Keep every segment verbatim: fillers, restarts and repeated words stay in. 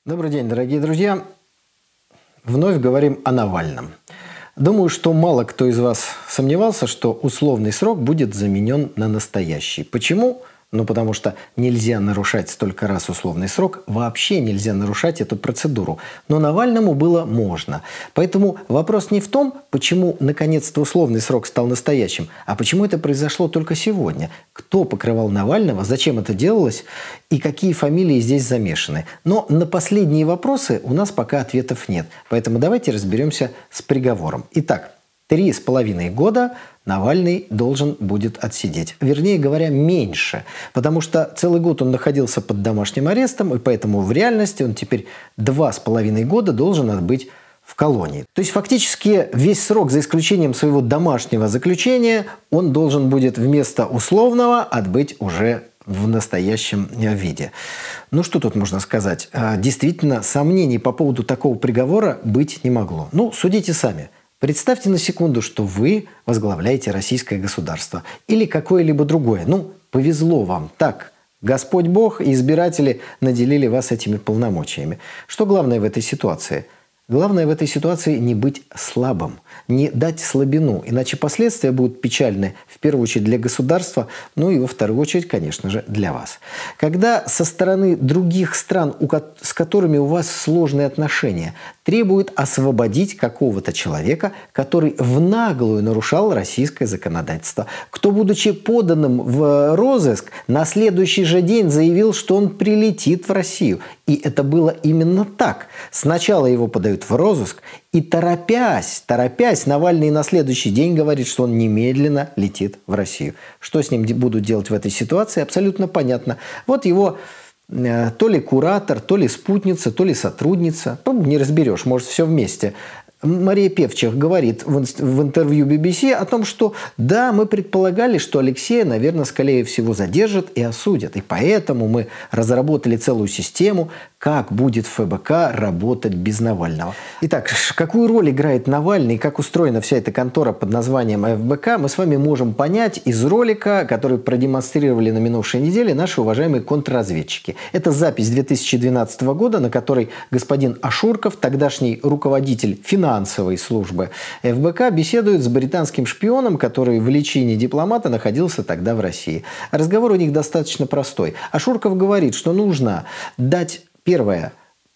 Добрый день, дорогие друзья. Вновь говорим о Навальном. Думаю, что мало кто из вас сомневался, что условный срок будет заменен на настоящий. Почему? Ну, потому что нельзя нарушать столько раз условный срок, вообще нельзя нарушать эту процедуру. Но Навальному было можно. Поэтому вопрос не в том, почему наконец-то условный срок стал настоящим, а почему это произошло только сегодня. Кто покрывал Навального, зачем это делалось и какие фамилии здесь замешаны. Но на последние вопросы у нас пока ответов нет. Поэтому давайте разберемся с приговором. Итак, три с половиной года Навальный должен будет отсидеть. Вернее говоря, меньше. Потому что целый год он находился под домашним арестом, и поэтому в реальности он теперь два с половиной года должен отбыть в колонии. То есть фактически весь срок, за исключением своего домашнего заключения, он должен будет вместо условного отбыть уже в настоящем виде. Ну, что тут можно сказать? Действительно, сомнений по поводу такого приговора быть не могло. Ну, судите сами. Представьте на секунду, что вы возглавляете российское государство или какое-либо другое. Ну, повезло вам. Так, Господь Бог и избиратели наделили вас этими полномочиями. Что главное в этой ситуации? Главное в этой ситуации не быть слабым, не дать слабину, иначе последствия будут печальны в первую очередь для государства, ну и во вторую очередь, конечно же, для вас. Когда со стороны других стран, с которыми у вас сложные отношения, требуют освободить какого-то человека, который в наглую нарушал российское законодательство, кто, будучи поданным в розыск, на следующий же день заявил, что он прилетит в Россию. И это было именно так. Сначала его подают в розыск, и торопясь, торопясь, Навальный на следующий день говорит, что он немедленно летит в Россию. Что с ним будут делать в этой ситуации, абсолютно понятно. Вот его э, то ли куратор, то ли спутница, то ли сотрудница, ну, не разберешь, может, все вместе. Мария Певчих говорит в интервью би би си о том, что да, мы предполагали, что Алексея, наверное, скорее всего задержат и осудят. И поэтому мы разработали целую систему, как будет эф бэ ка работать без Навального. Итак, какую роль играет Навальный, как устроена вся эта контора под названием эф бэ ка, мы с вами можем понять из ролика, который продемонстрировали на минувшей неделе наши уважаемые контрразведчики. Это запись две тысячи двенадцатого года, на которой господин Ашурков, тогдашний руководитель финансовой службы эф бэ ка, беседует с британским шпионом, который в личине дипломата находился тогда в России. Разговор у них достаточно простой. Ашурков говорит, что нужно дать, первое,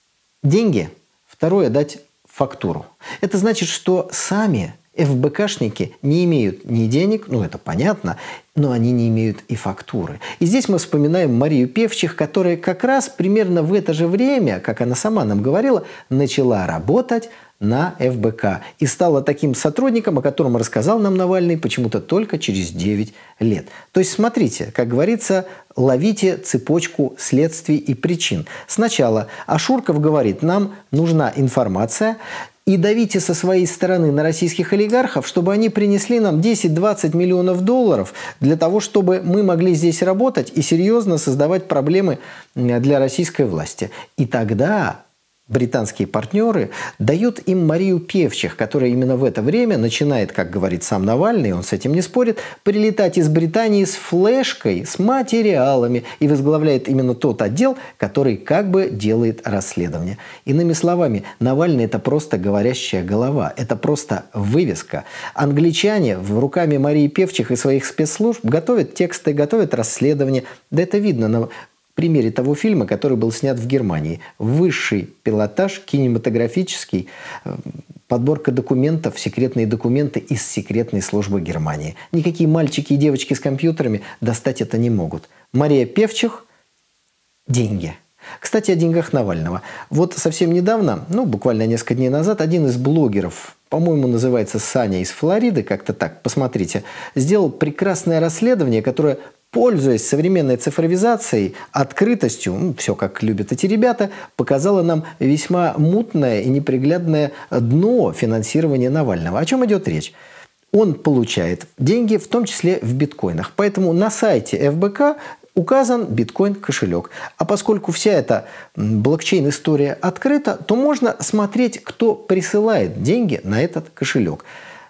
деньги, второе, дать фактуру. Это значит, что сами эф бэ кашники не имеют ни денег, ну это понятно, но они не имеют и фактуры. И здесь мы вспоминаем Марию Певчих, которая как раз примерно в это же время, как она сама нам говорила, начала работать на эф бэ ка и стала таким сотрудником, о котором рассказал нам Навальный почему-то только через девять лет. То есть, смотрите, как говорится, ловите цепочку следствий и причин. Сначала Ашурков говорит, нам нужна информация, и давите со своей стороны на российских олигархов, чтобы они принесли нам десять-двадцать миллионов долларов для того, чтобы мы могли здесь работать и серьезно создавать проблемы для российской власти. И тогда британские партнеры дают им Марию Певчих, которая именно в это время начинает, как говорит сам Навальный, он с этим не спорит, прилетать из Британии с флешкой, с материалами и возглавляет именно тот отдел, который как бы делает расследование. Иными словами, Навальный – это просто говорящая голова, это просто вывеска. Англичане в руками Марии Певчих и своих спецслужб готовят тексты, готовят расследования. Да это видно на примере того фильма, который был снят в Германии. Высший пилотаж, кинематографический, подборка документов, секретные документы из секретной службы Германии. Никакие мальчики и девочки с компьютерами достать это не могут. Мария Певчих – деньги. Кстати, о деньгах Навального. Вот совсем недавно, ну, буквально несколько дней назад, один из блогеров, по-моему, называется Саня из Флориды, как-то так, посмотрите, сделал прекрасное расследование, которое, пользуясь современной цифровизацией, открытостью, ну, все как любят эти ребята, показало нам весьма мутное и неприглядное дно финансирования Навального. О чем идет речь? Он получает деньги, в том числе в биткоинах. Поэтому на сайте эф бэ ка указан биткоин-кошелек. А поскольку вся эта блокчейн-история открыта, то можно смотреть, кто присылает деньги на этот кошелек.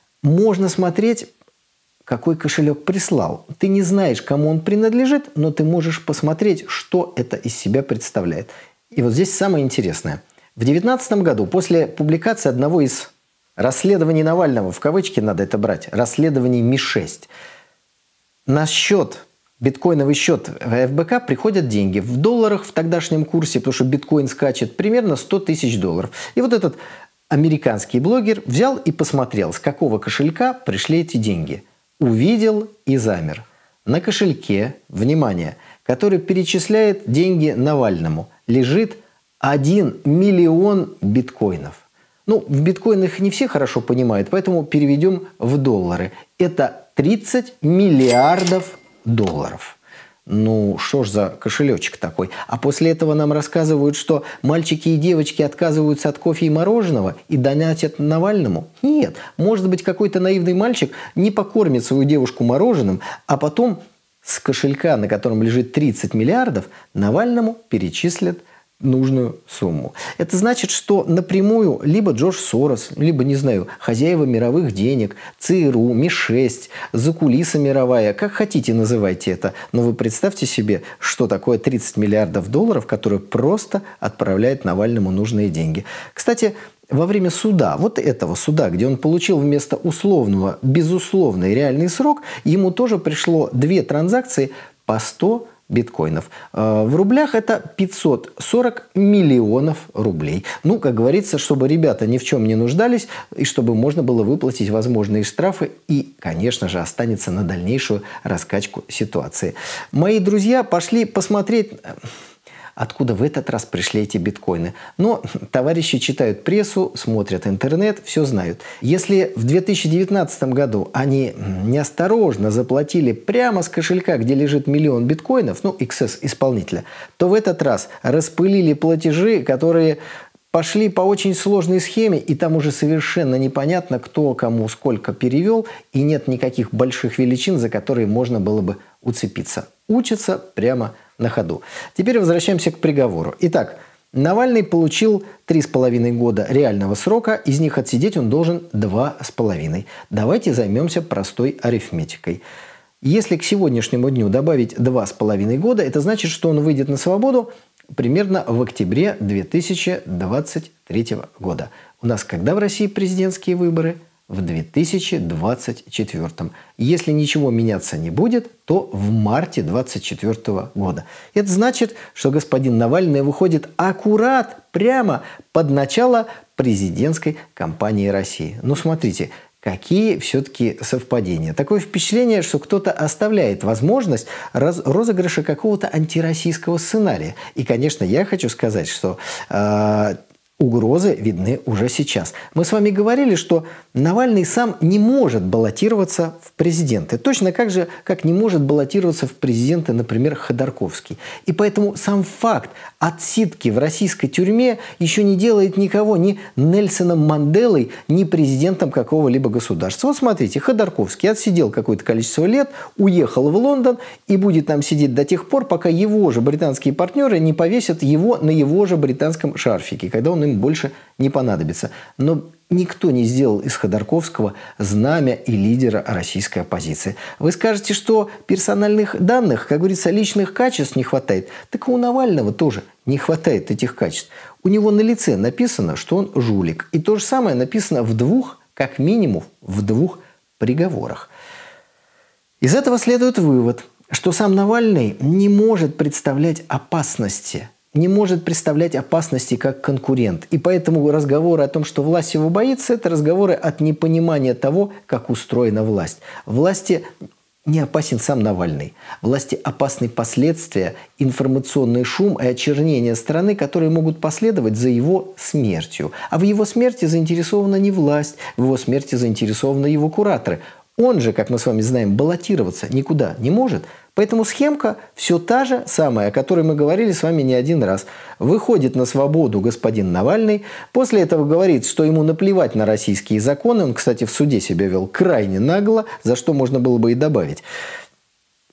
Можно смотреть, какой кошелек прислал. Ты не знаешь, кому он принадлежит, но ты можешь посмотреть, что это из себя представляет. И вот здесь самое интересное. В две тысячи девятнадцатом году, после публикации одного из расследований Навального, в кавычки надо это брать, расследований Ми шесть, на счет, биткоиновый счет в эф бэ ка приходят деньги в долларах в тогдашнем курсе, потому что биткоин скачет, примерно сто тысяч долларов. И вот этот американский блогер взял и посмотрел, с какого кошелька пришли эти деньги. Увидел и замер. На кошельке, внимание, который перечисляет деньги Навальному, лежит один миллион биткоинов. Ну, в биткоинах не все хорошо понимают, поэтому переведем в доллары. Это тридцать миллиардов долларов. Ну, что ж за кошелечек такой? А после этого нам рассказывают, что мальчики и девочки отказываются от кофе и мороженого и донатят Навальному? Нет. Может быть, какой-то наивный мальчик не покормит свою девушку мороженым, а потом с кошелька, на котором лежит тридцать миллиардов, Навальному перечислят нужную сумму. Это значит, что напрямую либо Джордж Сорос, либо, не знаю, хозяева мировых денег, цэ эр у, Ми шесть, закулиса мировая, как хотите называйте это, но вы представьте себе, что такое тридцать миллиардов долларов, которые просто отправляют Навальному нужные деньги. Кстати, во время суда, вот этого суда, где он получил вместо условного безусловный реальный срок, ему тоже пришло две транзакции по сто биткоинов. В рублях это пятьсот сорок миллионов рублей. Ну, как говорится, чтобы ребята ни в чем не нуждались, и чтобы можно было выплатить возможные штрафы, и, конечно же, останется на дальнейшую раскачку ситуации. Мои друзья пошли посмотреть, откуда в этот раз пришли эти биткоины. Но товарищи читают прессу, смотрят интернет, все знают. Если в две тысячи девятнадцатом году они неосторожно заплатили прямо с кошелька, где лежит миллион биткоинов, ну, икс эс исполнителя, то в этот раз распылили платежи, которые пошли по очень сложной схеме, и там уже совершенно непонятно, кто кому сколько перевел, и нет никаких больших величин, за которые можно было бы уцепиться. Учатся прямо на ходу. Теперь возвращаемся к приговору. Итак, Навальный получил три с половиной года реального срока, из них отсидеть он должен два с половиной. Давайте займемся простой арифметикой. Если к сегодняшнему дню добавить два с половиной года, это значит, что он выйдет на свободу примерно в октябре две тысячи двадцать третьего года. У нас когда в России президентские выборы? В две тысячи двадцать четвёртом. Если ничего меняться не будет, то в марте две тысячи двадцать четвёртого года. Это значит, что господин Навальный выходит аккурат прямо под начало президентской кампании России. Ну, смотрите, какие все-таки совпадения. Такое впечатление, что кто-то оставляет возможность раз- розыгрыша какого-то антироссийского сценария. И, конечно, я хочу сказать, что э, угрозы видны уже сейчас. Мы с вами говорили, что Навальный сам не может баллотироваться в президенты. Точно так же, как не может баллотироваться в президенты, например, Ходорковский. И поэтому сам факт отсидки в российской тюрьме еще не делает никого ни Нельсоном Манделой, ни президентом какого-либо государства. Вот смотрите, Ходорковский отсидел какое-то количество лет, уехал в Лондон и будет там сидеть до тех пор, пока его же британские партнеры не повесят его на его же британском шарфике, когда он им больше не понадобится. Но никто не сделал из Ходорковского знамя и лидера российской оппозиции. Вы скажете, что персональных данных, как говорится, личных качеств не хватает. Так и у Навального тоже не хватает этих качеств. У него на лице написано, что он жулик. И то же самое написано в двух, как минимум, в двух приговорах. Из этого следует вывод, что сам Навальный не может представлять опасности не может представлять опасности как конкурент. И поэтому разговоры о том, что власть его боится, это разговоры от непонимания того, как устроена власть. Власти не опасен сам Навальный. Власти опасны последствия, информационный шум и очернение страны, которые могут последовать за его смертью. А в его смерти заинтересована не власть, в его смерти заинтересованы его кураторы. Он же, как мы с вами знаем, баллотироваться никуда не может. Поэтому схемка все та же самая, о которой мы говорили с вами не один раз. Выходит на свободу господин Навальный, после этого говорит, что ему наплевать на российские законы. Он, кстати, в суде себя вел крайне нагло, за что можно было бы и добавить.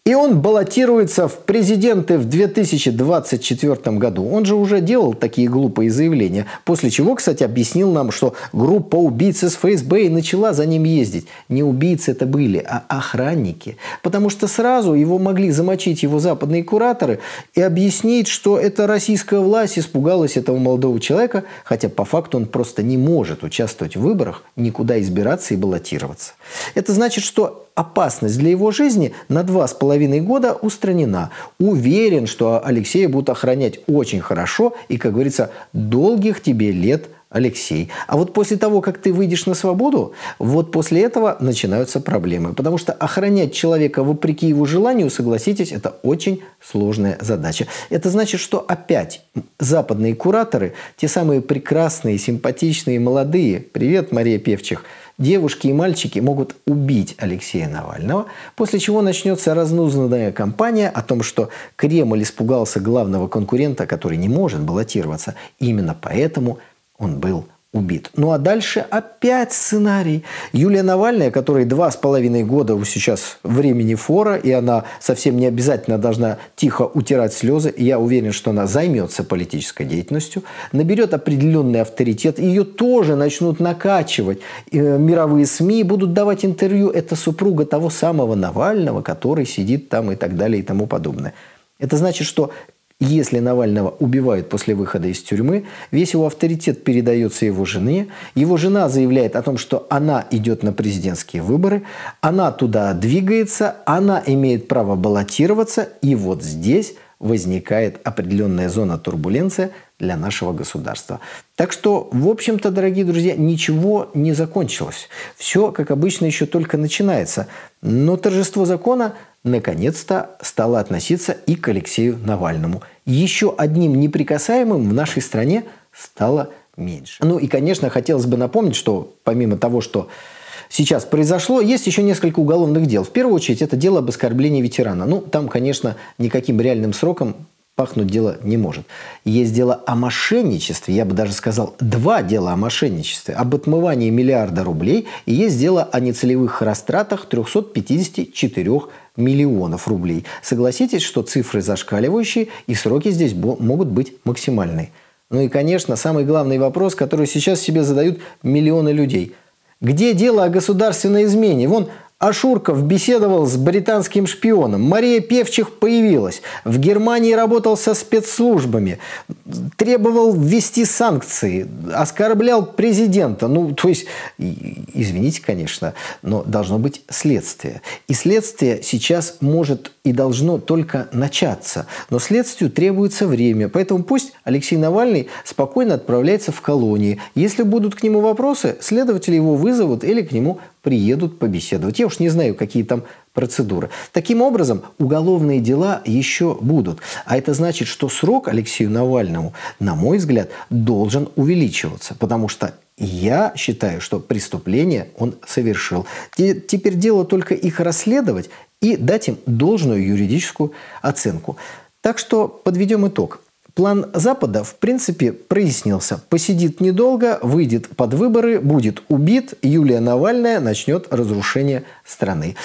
И он баллотируется в президенты в две тысячи двадцать четвёртом году. Он же уже делал такие глупые заявления. После чего, кстати, объяснил нам, что группа убийц из эф эс бэ и начала за ним ездить. Не убийцы это были, а охранники. Потому что сразу его могли замочить его западные кураторы и объяснить, что это российская власть испугалась этого молодого человека, хотя по факту он просто не может участвовать в выборах, никуда избираться и баллотироваться. Это значит, что опасность для его жизни на два с половиной года устранена. Уверен, что Алексея будут охранять очень хорошо и, как говорится, долгих тебе лет, Алексей. А вот после того, как ты выйдешь на свободу, вот после этого начинаются проблемы. Потому что охранять человека вопреки его желанию, согласитесь, это очень сложная задача. Это значит, что опять западные кураторы, те самые прекрасные, симпатичные, молодые, привет, Мария Певчих, девушки и мальчики могут убить Алексея Навального, после чего начнется разнузданная кампания о том, что Кремль испугался главного конкурента, который не может баллотироваться. Именно поэтому он был убит. Ну а дальше опять сценарий. Юлия Навальная, которой два с половиной года сейчас времени фора, и она совсем не обязательно должна тихо утирать слезы, и я уверен, что она займется политической деятельностью, наберет определенный авторитет, ее тоже начнут накачивать. И мировые СМИ будут давать интервью. Это супруга того самого Навального, который сидит там и так далее и тому подобное. Это значит, что если Навального убивают после выхода из тюрьмы, весь его авторитет передается его жене. Его жена заявляет о том, что она идет на президентские выборы, она туда двигается, она имеет право баллотироваться. И вот здесь возникает определенная зона турбуленции для нашего государства. Так что, в общем-то, дорогие друзья, ничего не закончилось. Все, как обычно, еще только начинается. Но торжество закона наконец-то стало относиться и к Алексею Навальному. Еще одним неприкасаемым в нашей стране стало меньше. Ну и, конечно, хотелось бы напомнить, что помимо того, что сейчас произошло, есть еще несколько уголовных дел. В первую очередь, это дело об оскорблении ветерана. Ну, там, конечно, никаким реальным сроком пахнуть дело не может. Есть дело о мошенничестве, я бы даже сказал, два дела о мошенничестве, об отмывании миллиарда рублей, и есть дело о нецелевых растратах трехсот пятидесяти четырёх миллионов рублей. Согласитесь, что цифры зашкаливающие, и сроки здесь могут быть максимальные. Ну и, конечно, самый главный вопрос, который сейчас себе задают миллионы людей. Где дело о государственной измене? Вон Ашурков беседовал с британским шпионом. Мария Певчих появилась. В Германии работал со спецслужбами. Требовал ввести санкции. Оскорблял президента. Ну, то есть, извините, конечно, но должно быть следствие. И следствие сейчас может и должно только начаться. Но следствию требуется время. Поэтому пусть Алексей Навальный спокойно отправляется в колонии. Если будут к нему вопросы, следователи его вызовут или к нему приедут побеседовать. Я уж не знаю, какие там процедуры. Таким образом, уголовные дела еще будут. А это значит, что срок Алексею Навальному, на мой взгляд, должен увеличиваться. Потому что я считаю, что преступление он совершил. Теперь дело только их расследовать и дать им должную юридическую оценку. Так что подведем итог. План Запада, в принципе, прояснился. Посидит недолго, выйдет под выборы, будет убит, Юлия Навальная начнет разрушение страны.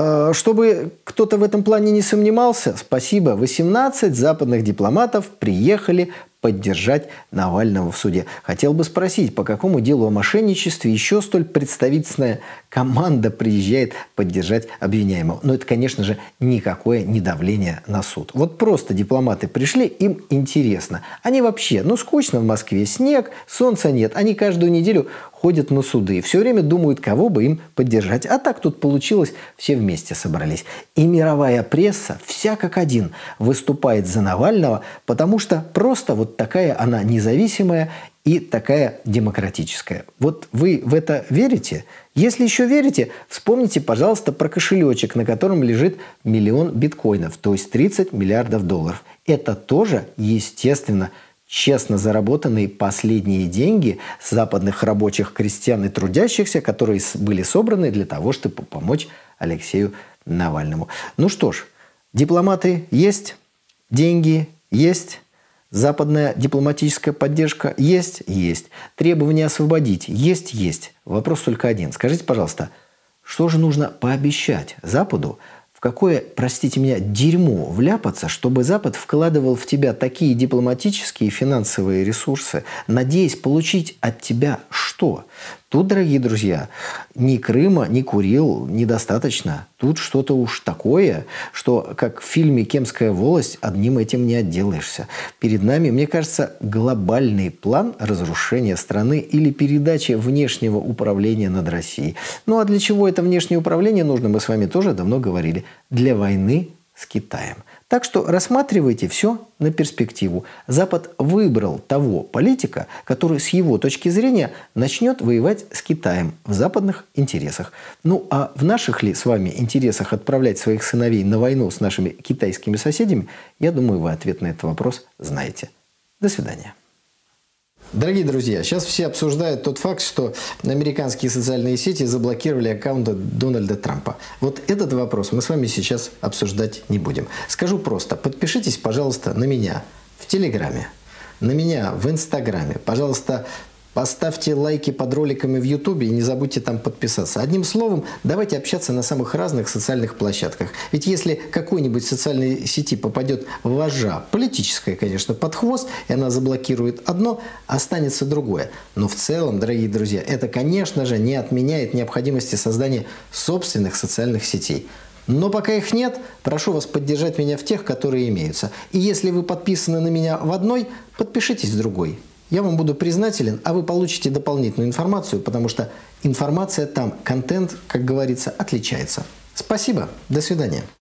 Чтобы кто-то в этом плане не сомневался, спасибо, восемнадцать западных дипломатов приехали поддержать Навального в суде. Хотел бы спросить, по какому делу о мошенничестве еще столь представительная команда приезжает поддержать обвиняемого. Но это, конечно же, никакое не давление на суд. Вот просто дипломаты пришли, им интересно. Они вообще, ну скучно в Москве, снег, солнца нет. Они каждую неделю ходят на суды. Все время думают, кого бы им поддержать. А так тут получилось, все вместе собрались. И мировая пресса, вся как один, выступает за Навального, потому что просто вот такая она независимая и такая демократическая. Вот вы в это верите? Если еще верите, вспомните, пожалуйста, про кошелечек, на котором лежит миллион биткоинов, то есть тридцать миллиардов долларов. Это тоже, естественно, честно заработанные последние деньги западных рабочих, крестьян и трудящихся, которые были собраны для того, чтобы помочь Алексею Навальному. Ну что ж, дипломаты есть, деньги есть, западная дипломатическая поддержка есть, есть, требования освободить есть, есть. Вопрос только один. Скажите, пожалуйста, что же нужно пообещать Западу, в какое, простите меня, дерьмо вляпаться, чтобы Запад вкладывал в тебя такие дипломатические и финансовые ресурсы, надеясь получить от тебя что? Тут, дорогие друзья, ни Крыма, ни Курил недостаточно. Тут что-то уж такое, что, как в фильме «Кемская волость», одним этим не отделаешься. Перед нами, мне кажется, глобальный план разрушения страны или передачи внешнего управления над Россией. Ну а для чего это внешнее управление нужно, мы с вами тоже давно говорили. Для войны с Китаем. Так что рассматривайте все на перспективу. Запад выбрал того политика, который с его точки зрения начнет воевать с Китаем в западных интересах. Ну а в наших ли с вами интересах отправлять своих сыновей на войну с нашими китайскими соседями, я думаю, вы ответ на этот вопрос знаете. До свидания. Дорогие друзья, сейчас все обсуждают тот факт, что американские социальные сети заблокировали аккаунты Дональда Трампа. Вот этот вопрос мы с вами сейчас обсуждать не будем. Скажу просто, подпишитесь, пожалуйста, на меня в Телеграме, на меня в Инстаграме. Пожалуйста, поставьте лайки под роликами в Ютубе и не забудьте там подписаться. Одним словом, давайте общаться на самых разных социальных площадках. Ведь если какой-нибудь социальной сети попадет вожжа, политическая, конечно, под хвост, и она заблокирует одно, останется другое. Но в целом, дорогие друзья, это, конечно же, не отменяет необходимости создания собственных социальных сетей. Но пока их нет, прошу вас поддержать меня в тех, которые имеются. И если вы подписаны на меня в одной, подпишитесь в другой. Я вам буду признателен, а вы получите дополнительную информацию, потому что информация там, контент, как говорится, отличается. Спасибо, до свидания.